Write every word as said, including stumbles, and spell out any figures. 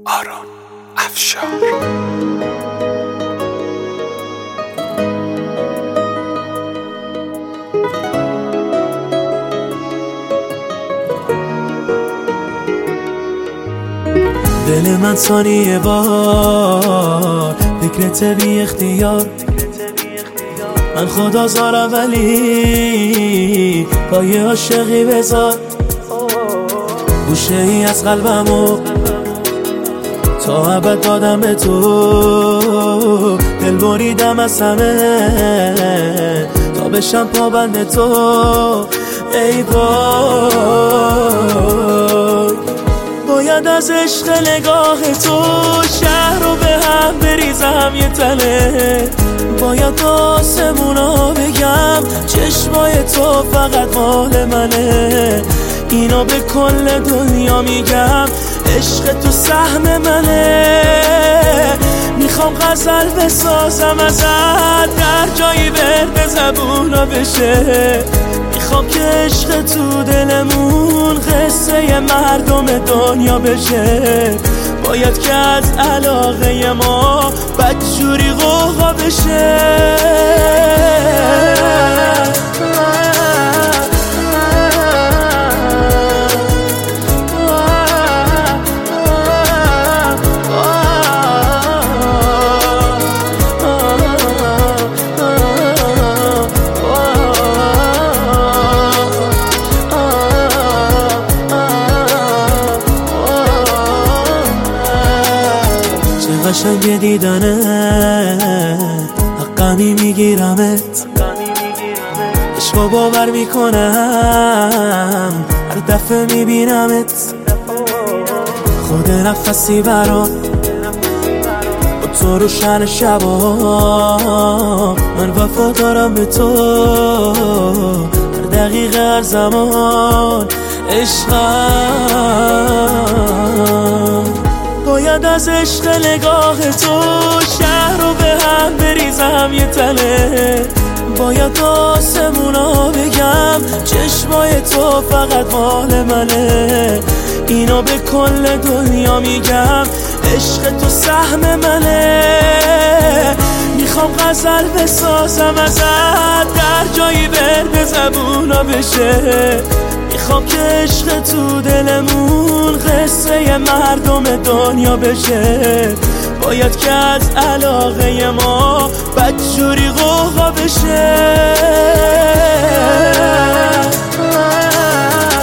آرون افشار. دل من ثانیه بار فکرت بی اختیار، من خدا زارم ولی پای عاشقی بذار. گوشه ای از قلبمو تا ابد دادم به تو، دل بریدم از همه تا بشم پابند تو. ای وای باید از عشق نگاه تو شهر رو به هم بریزم یه تله، باید آسمونا بگم چشمای تو فقط مال منه، اینا به کل دنیا میگم عشق تو سهم منه. میخوام غزل بسازم ازت در جایی ورد زبونا بشه، میخوام که عشق تو دلمون قصه مردم دنیا بشه، باید که از علاقه ما بدجوری غوغا بشه. قشنگ دیدنه حقمی میگیرمت، عشقو باور میکنم هر دفعه میبینمت. خود نفسی برام با تو روشن شبا، من وفا دارم به تو هر دقیقه هر زمان. عشقم باید از عشق نگاه تو شهر رو به هم بریزم یه تله، باید آسمونا بگم چشمای تو فقط مال منه، اینا به کل دنیا میگم عشق تو سهم منه. میخوام غزل بسازم ازت در جایی ورد زبونا بشه، میخوام که عشق تو دلمون قصه مردم دنیا بشه، باید که از علاقه ما بدجوری غوغا بشه.